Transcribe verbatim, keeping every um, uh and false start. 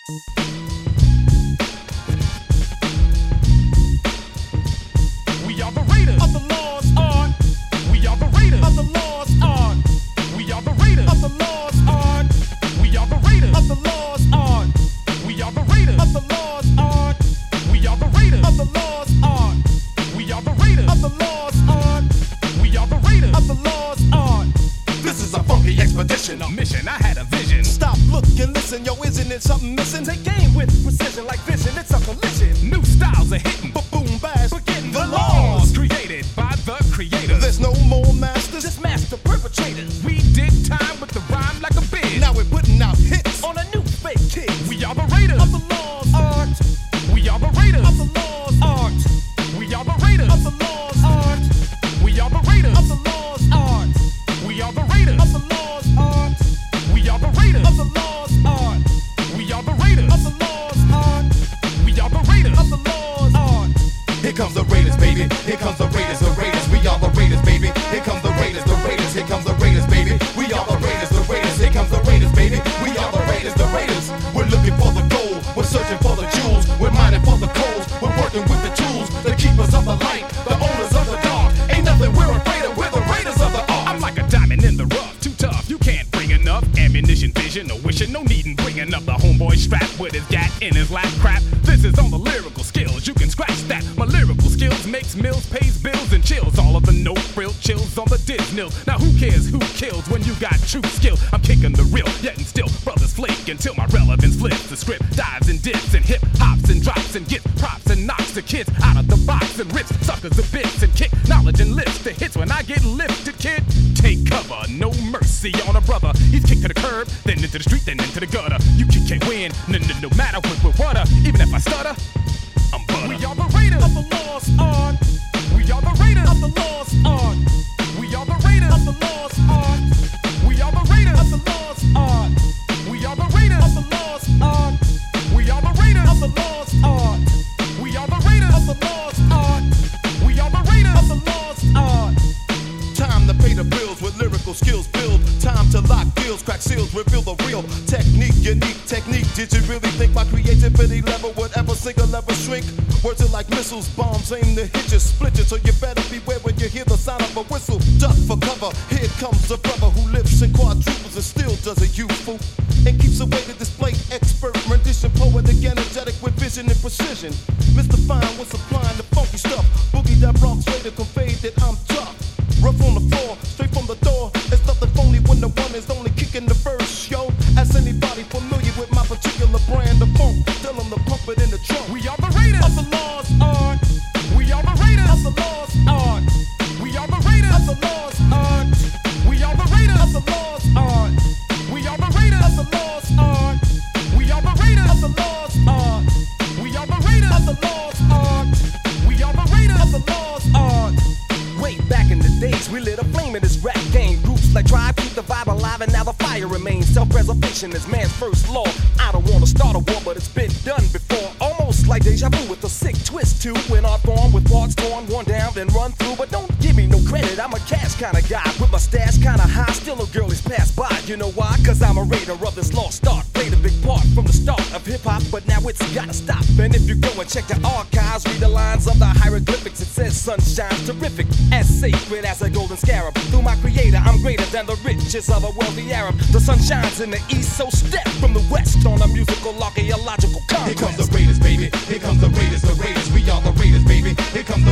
We are the raiders of the lost art. We are the raiders of the lost art. We are the raiders of the lost art. We are the raiders of the lost art. We are the raiders of the lost art. We are the raiders of the lost art. We are the raiders of the lost art. We are the raiders of the lost art. This is a funky expedition. A mission, I had a vision. Stop, look, and listen. Yo, isn't it something missing? Take game with precision like vision. It's a collision. New styles are hitting. Ba-boom, bash. Forgetting The the laws. laws created by the creators. There's no more masters. Just master perpetrators. We did time with the rhyme like a biz. Now we're putting out hits on a new fake kid. We are the raiders of the lost art. We are the raiders of the lost art. We are the raiders of the lost art. We are the raiders of the lost art. We are the raiders of the lost art. We are the raiders of the lost art. We are the raiders of the lost art. We are the raiders of the lost art. Here comes the Raiders, baby. Here comes the Raiders, the Raiders. We are the Raiders, baby. Here comes the Raiders, the Raiders. Here comes the Raiders, baby. We are the Raiders, the Raiders. Here comes the Raiders, baby. We are the Raiders, the Raiders. We're looking for the gold. We're searching for the jewels. We're mining for the coals. We're working with the tools, the keepers of the light, the owners of the dark. Ain't nothing we're afraid of. We're the Raiders of the art. I'm like a diamond in the rough, too tough. You can't bring enough ammunition, vision, no wishing, no needin' bringing up the homeboy strapped with his gat in his lap. Crap, this is on the lyrical skills. You can scratch that. My lyrical skills makes mills, pays bills, and chills. All of the no frill chills on the Disney. Now who cares who kills when you got true skill? I'm kicking the real, yet and still brothers flake until my relevance flips. The script dives and dips and hip hops and drops and gets props and knocks the kids out of the box and rips suckers to bits and kick knowledge and lifts the hits when I get lifted, kid. Take cover, no mercy on a brother. He's kicked to the curb, then into the street, then into the gutter. You kid can't win, no, no, no matter what, what, what, uh, even if I stutter, I'm butter. We are the raiders of the lost art. We are the raiders of the lost art. We are the raiders of the lost art. We are the raiders of the lost art. We are the raiders of the lost art. We are the raiders of the lost art. We are the raiders of the lost art. We are the raiders of the lost art. Time to pay the bills with lyrical skills build. Time to lock deals, crack seals, reveal the real technique, unique technique. Did you really think my creativity level would ever sink or ever shrink? Words are like missiles, bombs aim to hit you, split you. So you better beware when you hear the sound of a whistle. Duck for cover, here comes a brother who lives in quadruples and still does a youthful and keeps away to display expert rendition, poetic, energetic with vision and precision. Mister Fine was supplying the funky stuff. Boogie that Bronx way to convey that I'm tough. Rough on the floor, straight from the door. It's nothing phony when the one is only kicking the first, yo. Ask anybody familiar with my particular brand of funk. Tell them to pump it in the trunk. We are the raiders of the lost art. We are the raiders of the lost art. We are the raiders of the lost art. We are the raiders of the lost art. We are the raiders of the lost art. We are the raiders of the lost art. We are the raiders of the lost art. We are the raiders of the lost art. Way back in the days, we lit a flame in this rap game. Groups like Tribe keep the vibe alive, and now the fire remains. Self-preservation is man's first law. I don't wanna start a war, but it's been done before. Almost like deja vu with a sick twist to an art form with parts torn, worn down, then run through. But don't give me no credit, I'm a cash kind of guy with my stash kinda high. Still a girl is passed by. You know why? Cause I'm a raider of this lost art. Played a big part from the start of hip-hop, but now it's gotta stop. And if you go and check the archives, read the lines of the hieroglyphics, it says sunshine's terrific, as sacred as a golden scarab. Through my creator, I'm greater than the riches of a wealthy Arab. The sun shines in the east, so step from the west on a musical archaeological conquest. Here comes the Raiders, baby. Here comes the Raiders, the Raiders. We are the Raiders, baby. Here comes the